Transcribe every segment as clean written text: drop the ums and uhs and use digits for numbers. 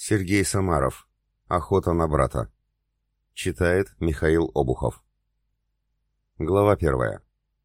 Сергей Самаров. Охота на брата. Читает Михаил Обухов. Глава 1.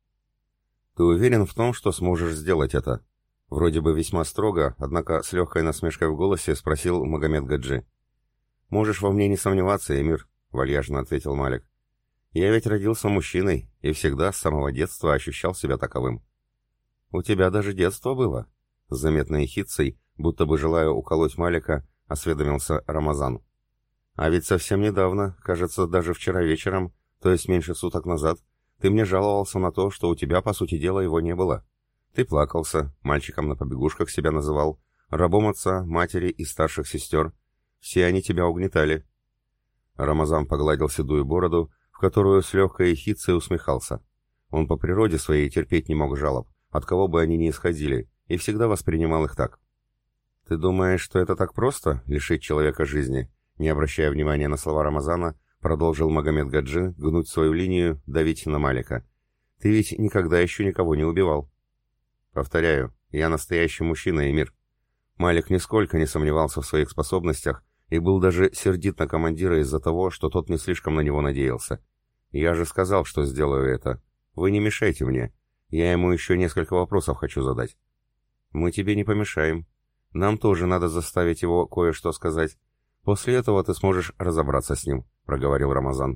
Ты уверен в том, что сможешь сделать это? Вроде бы весьма строго, однако с легкой насмешкой в голосе спросил Магомед Гаджи. Можешь во мне не сомневаться, эмир, вальяжно ответил Малик. Я ведь родился мужчиной и всегда с самого детства ощущал себя таковым. У тебя даже детство было? С заметной ехидцей, будто бы желая уколоть Малика, осведомился Рамазан. А ведь совсем недавно, кажется, даже вчера вечером, то есть меньше суток назад, ты мне жаловался на то, что у тебя, по сути дела, его не было. Ты плакался, мальчиком на побегушках себя называл, рабом отца, матери и старших сестер. Все они тебя угнетали. Рамазан погладил седую бороду, в которую с легкой ехидцей усмехался. Он по природе своей терпеть не мог жалоб, от кого бы они ни исходили, и всегда воспринимал их так. «Ты думаешь, что это так просто, лишить человека жизни?» Не обращая внимания на слова Рамазана, продолжил Магомед Гаджи гнуть свою линию, давить на Малика. «Ты ведь никогда еще никого не убивал». «Повторяю, я настоящий мужчина, эмир». Малик нисколько не сомневался в своих способностях и был даже сердит на командира из-за того, что тот не слишком на него надеялся. «Я же сказал, что сделаю это. Вы не мешайте мне. Я ему еще несколько вопросов хочу задать». «Мы тебе не помешаем. Нам тоже надо заставить его кое-что сказать. После этого ты сможешь разобраться с ним», — проговорил Рамазан.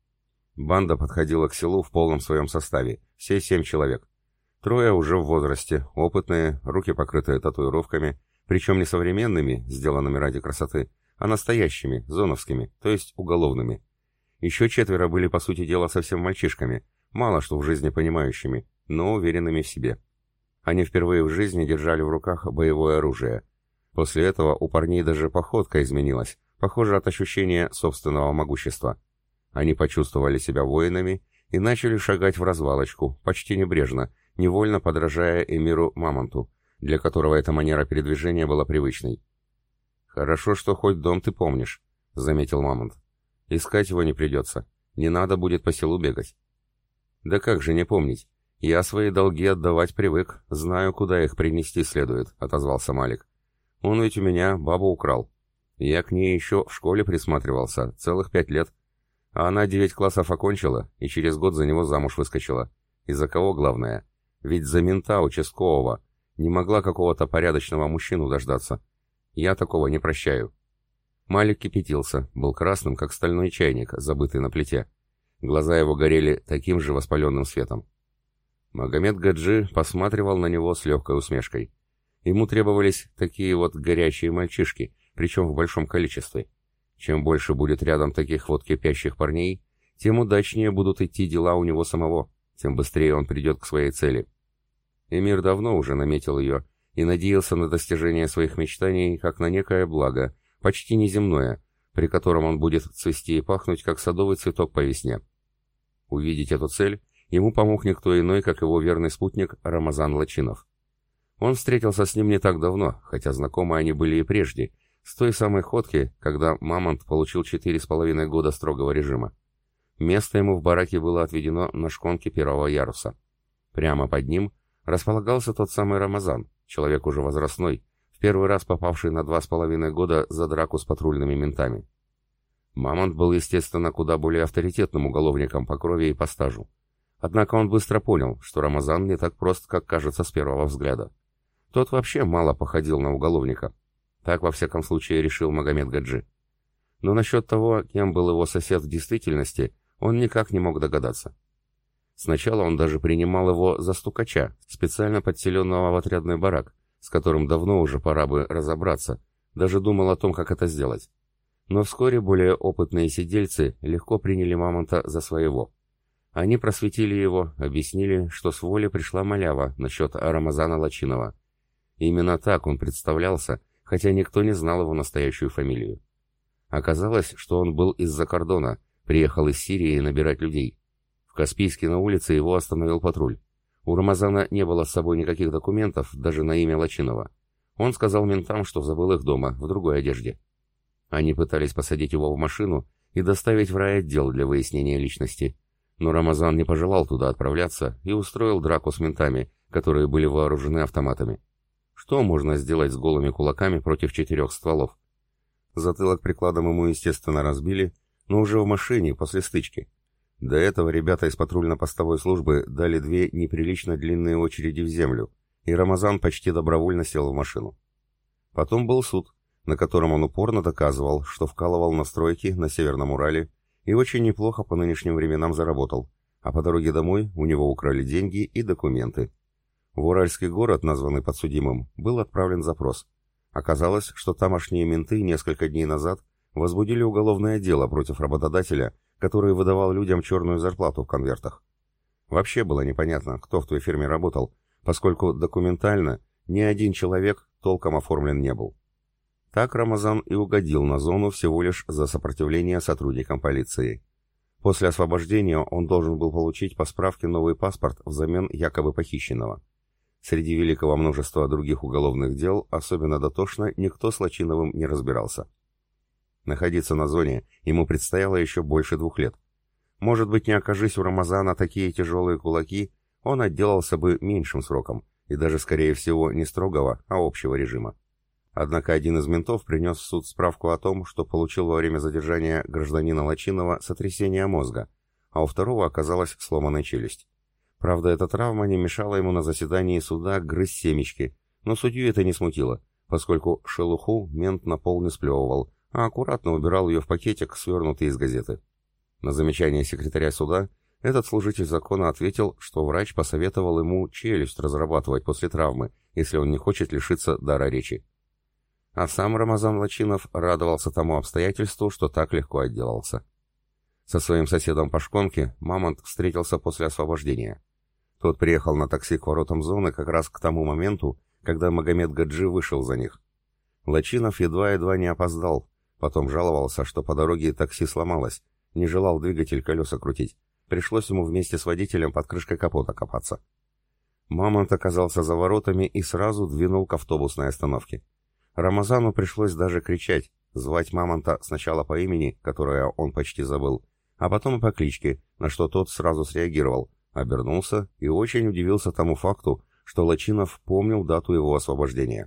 Банда подходила к селу в полном своем составе, все 7 человек. 3 уже в возрасте, опытные, руки покрытые татуировками, причем не современными, сделанными ради красоты, а настоящими, зоновскими, то есть уголовными. Еще 4 были, по сути дела, совсем мальчишками, мало что в жизни понимающими, но уверенными в себе. Они впервые в жизни держали в руках боевое оружие. После этого у парней даже походка изменилась, похоже, от ощущения собственного могущества. Они почувствовали себя воинами и начали шагать в развалочку, почти небрежно, невольно подражая эмиру Мамонту, для которого эта манера передвижения была привычной. «Хорошо, что хоть дом ты помнишь», — заметил Мамонт. «Искать его не придется, не надо будет по селу бегать». «Да как же не помнить? Я свои долги отдавать привык, знаю, куда их принести следует», — отозвался Малик. «Он ведь у меня бабу украл. Я к ней еще в школе присматривался, целых 5 лет. А она 9 классов окончила и через год за него замуж выскочила. Из-за кого, главное? Ведь за мента участкового. Не могла какого-то порядочного мужчину дождаться. Я такого не прощаю». Малик кипятился, был красным, как стальной чайник, забытый на плите. Глаза его горели таким же воспаленным светом. Магомед Гаджи посматривал на него с легкой усмешкой. Ему требовались такие вот горячие мальчишки, причем в большом количестве. Чем больше будет рядом таких вот кипящих парней, тем удачнее будут идти дела у него самого, тем быстрее он придет к своей цели. Эмир давно уже наметил ее и надеялся на достижение своих мечтаний как на некое благо, почти неземное, при котором он будет цвести и пахнуть, как садовый цветок по весне. Увидеть эту цель ему помог никто иной, как его верный спутник Рамазан Лачинов. Он встретился с ним не так давно, хотя знакомы они были и прежде, с той самой ходки, когда Мамонт получил 4,5 года строгого режима. Место ему в бараке было отведено на шконке 1-го яруса. Прямо под ним располагался тот самый Рамазан, человек уже возрастной, в первый раз попавший на 2,5 года за драку с патрульными ментами. Мамонт был, естественно, куда более авторитетным уголовником по крови и по стажу. Однако он быстро понял, что Рамазан не так прост, как кажется с первого взгляда. Тот вообще мало походил на уголовника. Так, во всяком случае, решил Магомед Гаджи. Но насчет того, кем был его сосед в действительности, он никак не мог догадаться. Сначала он даже принимал его за стукача, специально подселенного в отрядный барак, с которым давно уже пора бы разобраться, даже думал о том, как это сделать. Но вскоре более опытные сидельцы легко приняли Мамонта за своего. Они просветили его, объяснили, что с воли пришла малява насчет Рамазана Лачинова. Именно так он представлялся, хотя никто не знал его настоящую фамилию. Оказалось, что он был из-за кордона, приехал из Сирии набирать людей. В Каспийске на улице его остановил патруль. У Рамазана не было с собой никаких документов, даже на имя Лачинова. Он сказал ментам, что забыл их дома, в другой одежде. Они пытались посадить его в машину и доставить в райотдел для выяснения личности. Но Рамазан не пожелал туда отправляться и устроил драку с ментами, которые были вооружены автоматами. Что можно сделать с голыми кулаками против 4 стволов? Затылок прикладом ему, естественно, разбили, но уже в машине, после стычки. До этого ребята из патрульно-постовой службы дали 2 неприлично длинные очереди в землю, и Рамазан почти добровольно сел в машину. Потом был суд, на котором он упорно доказывал, что вкалывал на стройке на Северном Урале и очень неплохо по нынешним временам заработал, а по дороге домой у него украли деньги и документы. В Уральский город, названный подсудимым, был отправлен запрос. Оказалось, что тамошние менты несколько дней назад возбудили уголовное дело против работодателя, который выдавал людям черную зарплату в конвертах. Вообще было непонятно, кто в той фирме работал, поскольку документально ни один человек толком оформлен не был. Так Рамазан и угодил на зону всего лишь за сопротивление сотрудникам полиции. После освобождения он должен был получить по справке новый паспорт взамен якобы похищенного. Среди великого множества других уголовных дел особенно дотошно никто с Лачиновым не разбирался. Находиться на зоне ему предстояло еще больше 2 лет. Может быть, не окажись у Рамазана такие тяжелые кулаки, он отделался бы меньшим сроком, и даже, скорее всего, не строгого, а общего режима. Однако один из ментов принес в суд справку о том, что получил во время задержания гражданина Лачинова сотрясение мозга, а у второго оказалась сломанная челюсть. Правда, эта травма не мешала ему на заседании суда грызть семечки, но судью это не смутило, поскольку шелуху мент на пол не сплевывал, а аккуратно убирал ее в пакетик, свернутый из газеты. На замечание секретаря суда этот служитель закона ответил, что врач посоветовал ему челюсть разрабатывать после травмы, если он не хочет лишиться дара речи. А сам Рамазан Лачинов радовался тому обстоятельству, что так легко отделался. Со своим соседом по шконке Мамонт встретился после освобождения. Тот приехал на такси к воротам зоны как раз к тому моменту, когда Магомед Гаджи вышел за них. Лачинов едва-едва не опоздал, потом жаловался, что по дороге такси сломалось, не желал двигатель колеса крутить. Пришлось ему вместе с водителем под крышкой капота копаться. Мамонт оказался за воротами и сразу двинул к автобусной остановке. Рамазану пришлось даже кричать, звать Мамонта сначала по имени, которое он почти забыл, а потом и по кличке, на что тот сразу среагировал, обернулся и очень удивился тому факту, что Лачинов помнил дату его освобождения.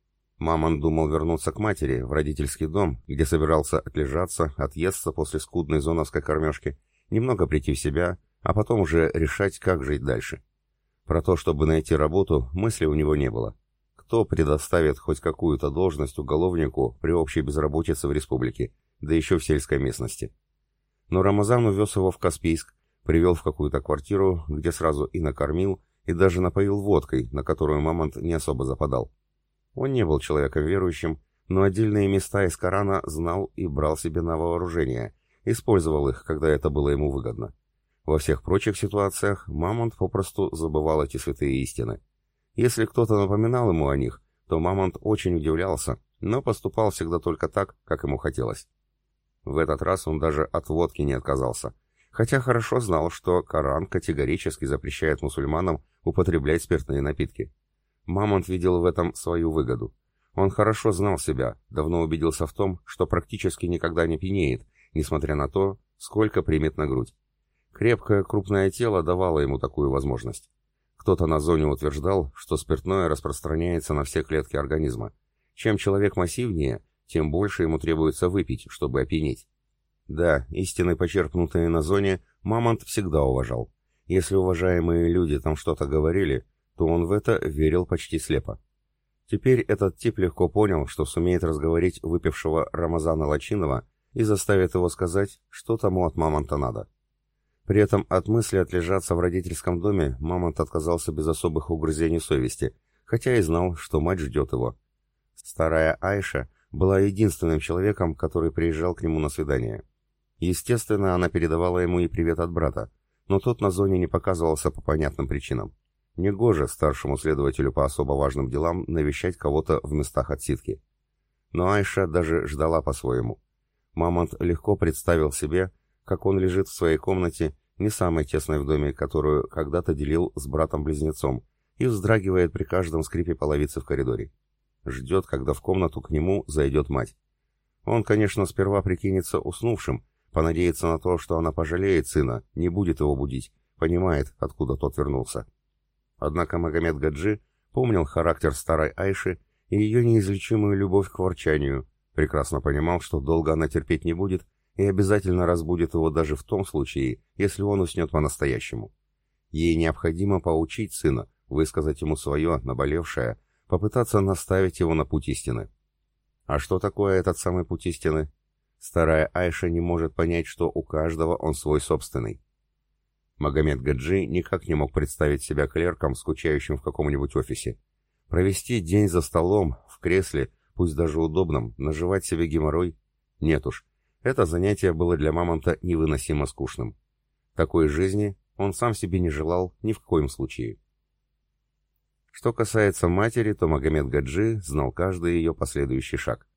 Мамонт думал вернуться к матери, в родительский дом, где собирался отлежаться, отъесться после скудной зоновской кормежки, немного прийти в себя, а потом уже решать, как жить дальше. Про то, чтобы найти работу, мысли у него не было. Кто предоставит хоть какую-то должность уголовнику при общей безработице в республике, да еще в сельской местности? Но Рамазан увез его в Каспийск, привел в какую-то квартиру, где сразу и накормил, и даже напоил водкой, на которую Мамонт не особо западал. Он не был человеком верующим, но отдельные места из Корана знал и брал себе на вооружение, использовал их, когда это было ему выгодно. Во всех прочих ситуациях Мамонт попросту забывал эти святые истины. Если кто-то напоминал ему о них, то Мамонт очень удивлялся, но поступал всегда только так, как ему хотелось. В этот раз он даже от водки не отказался, хотя хорошо знал, что Коран категорически запрещает мусульманам употреблять спиртные напитки. Мамонт видел в этом свою выгоду. Он хорошо знал себя, давно убедился в том, что практически никогда не пьянеет, несмотря на то, сколько примет на грудь. Крепкое крупное тело давало ему такую возможность. Кто-то на зоне утверждал, что спиртное распространяется на все клетки организма. Чем человек массивнее, тем больше ему требуется выпить, чтобы опьянеть. Да, истины, почерпнутые на зоне, Мамонт всегда уважал. Если уважаемые люди там что-то говорили, то он в это верил почти слепо. Теперь этот тип легко понял, что сумеет разговорить выпившего Рамазана Лачинова и заставит его сказать, что тому от Мамонта надо. При этом от мысли отлежаться в родительском доме Мамонт отказался без особых угрызений совести, хотя и знал, что мать ждет его. Старая Айша была единственным человеком, который приезжал к нему на свидание. Естественно, она передавала ему и привет от брата, но тот на зоне не показывался по понятным причинам. Негоже старшему следователю по особо важным делам навещать кого-то в местах отсидки. Но Айша даже ждала по-своему. Мамонт легко представил себе, как он лежит в своей комнате, не самой тесной в доме, которую когда-то делил с братом-близнецом, и вздрагивает при каждом скрипе половицы в коридоре. Ждет, когда в комнату к нему зайдет мать. Он, конечно, сперва прикинется уснувшим, понадеется на то, что она пожалеет сына, не будет его будить, понимает, откуда тот вернулся. Однако Магомед Гаджи помнил характер старой Айши и ее неизлечимую любовь к ворчанию, Прекрасно понимал, что долго она терпеть не будет и обязательно разбудит его даже в том случае, если он уснет по-настоящему. Ей необходимо поучить сына, высказать ему свое, наболевшее, попытаться наставить его на путь истины. А что такое этот самый путь истины? Старая Айша не может понять, что у каждого он свой собственный. Магомед Гаджи никак не мог представить себя клерком, скучающим в каком-нибудь офисе. Провести день за столом, в кресле, пусть даже удобном, наживать себе геморрой? Нет уж, это занятие было для Мамонта невыносимо скучным. Такой жизни он сам себе не желал ни в коем случае. Что касается матери, то Магомед Гаджи знал каждый ее последующий шаг.